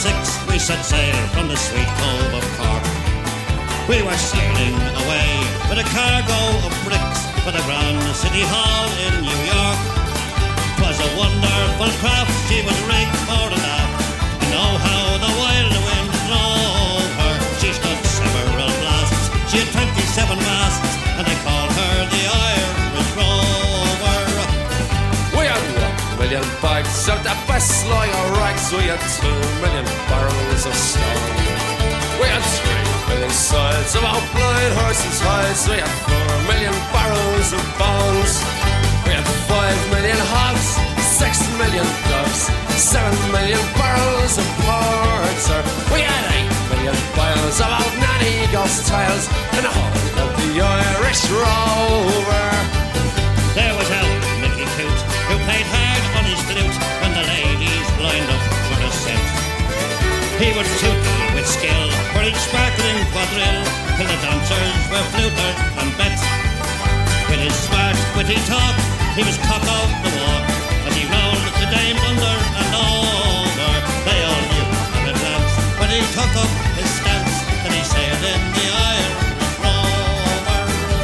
6 we set sail from the sweet cove of Cork. We were sailing away with a cargo of bricks for the Grand City Hall in New York. 'Twas a wonderful craft, she was rigged fore and aft. You know how the wild wind drove her. She stood several blasts, she had 27 masts, and they called her the Irish Rover. We had 1 million bags of the best lager rags. We had 2 million barrels of stone. We had 3 million sides of our blind horses' hides. We had 4 million barrels of bones. We had 5 million hogs, 6 million doves, 7 million barrels of porter. We had 8 million bales of old Nanny Ghost tales and the whole of the Irish Rover. There was old Mickey Coot, who played hard on his flute when the ladies lined up for a set. He would toot with skill for each sparkling quadrille till the dancers were fluted and bet. With his smart, witty talk, he was cock of the walk, and he rolled the dames under and over. They all knew at a glance when he took up his stance that he sailed in the Irish Rover.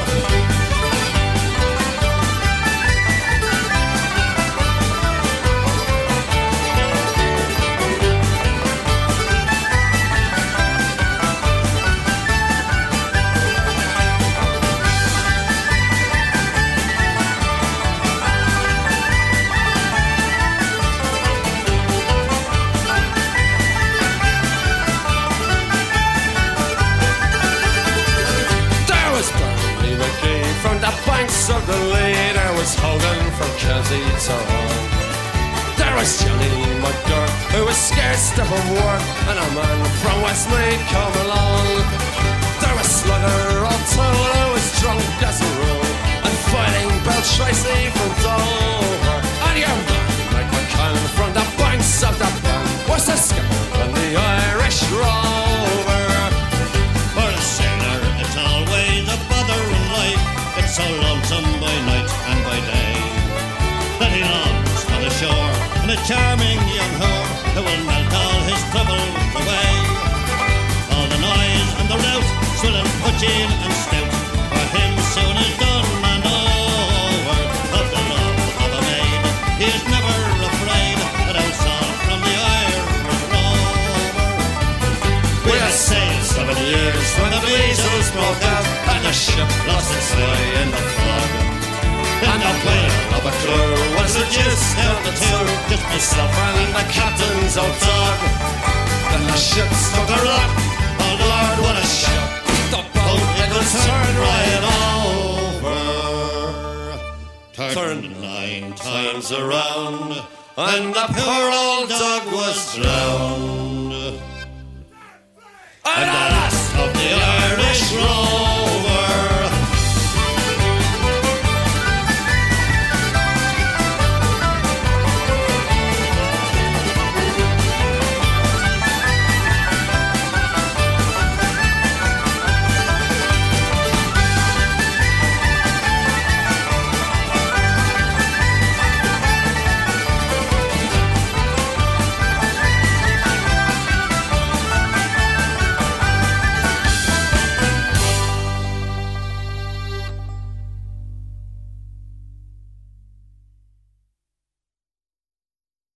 From the banks of the Lee, there was Hogan from Kelsey to Hull. There was Johnny McGurk, who was scared stiff of work, and a man from Westmeath come along. There was Slugger O'Toole, who was drunk as a rule, and fighting Bell Tracy from Dover. And your man, Mike McCann, from the banks of the Bank, was the skipper on the Irish Rover. For a sailor, it's always a bother in life. It's so lonesome by night and by day that he longs for the shore and a charming young whore who will melt all his troubles away. All the noise and the rout, swilling, pudging and stout, for him soon is done and over. Of the love of a maid, he is never afraid that I'll sail from the Irish Rover. We had sailed 7 years when the measles broke out and the ship lost its way in the fog. And the whale of a crew was the gist of the two, just myself and the captain's old dog. Then the ship struck a rock, oh Lord, what a shock. The boat, it was turned right over. Turned 9 times around, and the poor old dog was drowned. And the last of the